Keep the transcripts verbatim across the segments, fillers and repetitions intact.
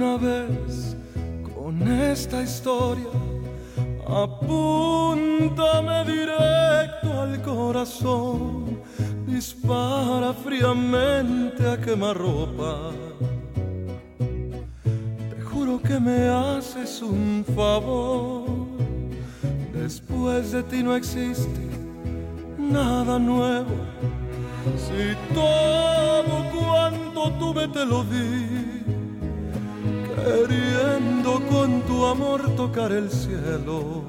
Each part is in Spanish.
una vez con esta historia, apúntame directo al corazón, dispara fríamente a quemarropa. Te juro que me haces un favor. Después de ti no existe nada nuevo. Si todo cuanto tuve te lo di, queriendo con tu amor tocar el cielo,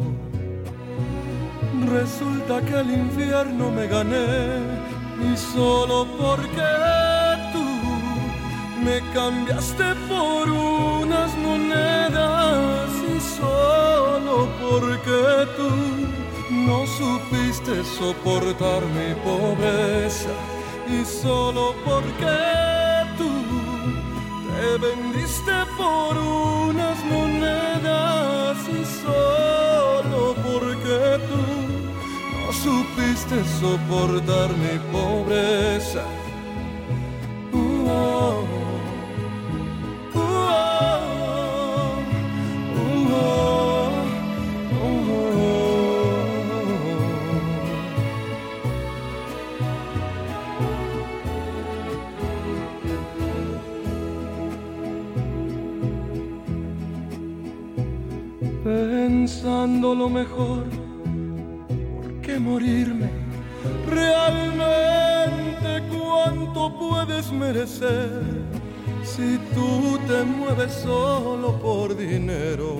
resulta que el infierno me gané, y solo porque tú me cambiaste por unas monedas, y solo porque tú no supiste soportar mi pobreza, y solo porque tú te vendiste por unas monedas, y solo porque tú no supiste soportar mi pobreza. Uh, oh, uh, oh, uh, oh, uh, oh. Pensando lo mejor, ¿por qué morirme? Realmente cuánto puedes merecer si tú te mueves solo por dinero.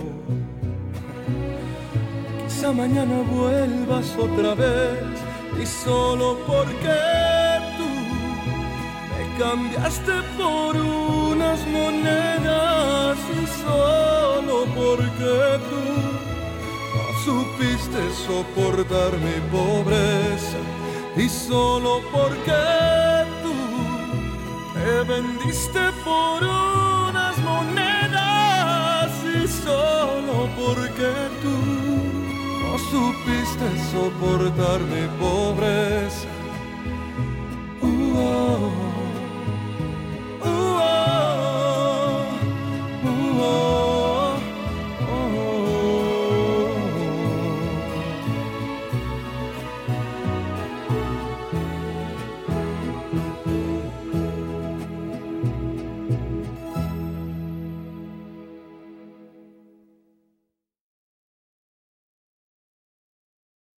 Quizá mañana vuelvas otra vez, y solo porque tú me cambiaste por unas monedas, y solo porque tú no supiste soportar mi pobreza, y solo porque tú te vendiste por unas monedas, y solo porque tú no supiste soportar mi pobreza. Uh, oh.